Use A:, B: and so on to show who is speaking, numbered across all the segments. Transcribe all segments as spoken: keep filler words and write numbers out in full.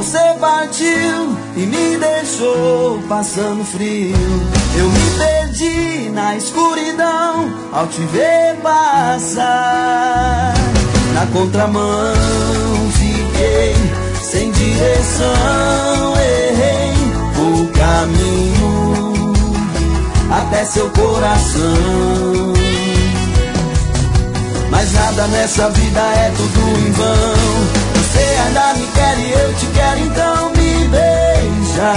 A: você partiu e me deixou passando frio. Eu me perdi na escuridão ao te ver passar. Na contramão fiquei sem direção, errei o caminho até seu coração. Mas nada nessa vida é tudo em vão. Você ainda me quer e eu te quero, então me beija.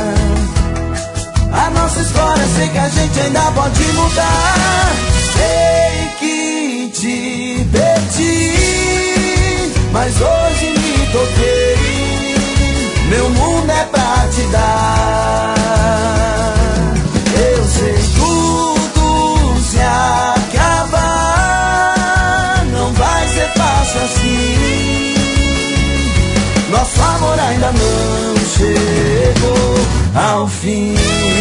A: A nossa história, sei que a gente ainda pode mudar. Sei que te perdi, mas hoje me toquei. Meu mundo é pra te dar. Eu sei tudo se acabar, não vai ser fácil assim. Nosso amor ainda não chegou ao fim.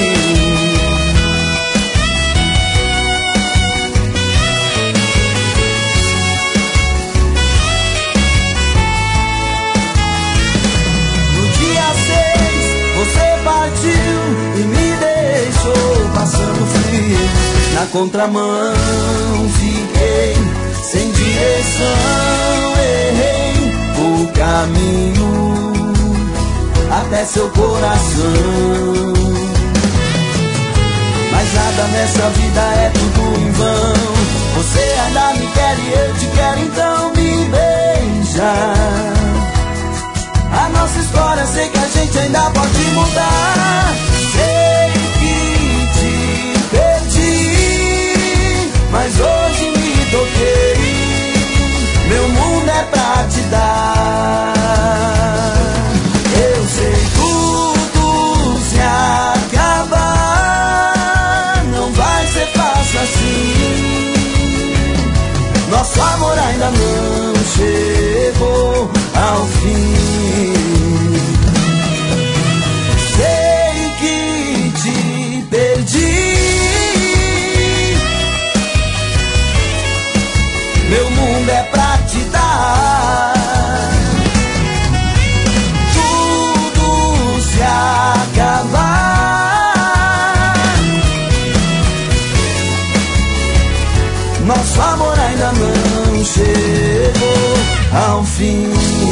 A: No dia seis você partiu e me deixou passando frio. Na contramão fiquei sem direção, errei o caminho até seu coração. Mas nada nessa vida é tudo em vão. Você ainda me quer e eu te quero, então me beija. A nossa história, sei que a gente ainda pode mudar. Sei que te perdi, mas hoje me toquei. Meu mundo é pra te dar. Eu sei tudo se acabar, não vai ser fácil assim. Nosso amor ainda não chegou ao fim. Sei que te perdi, meu mundo é pra te dar. Tudo se acabar, nosso amor ainda não chegou ao fim.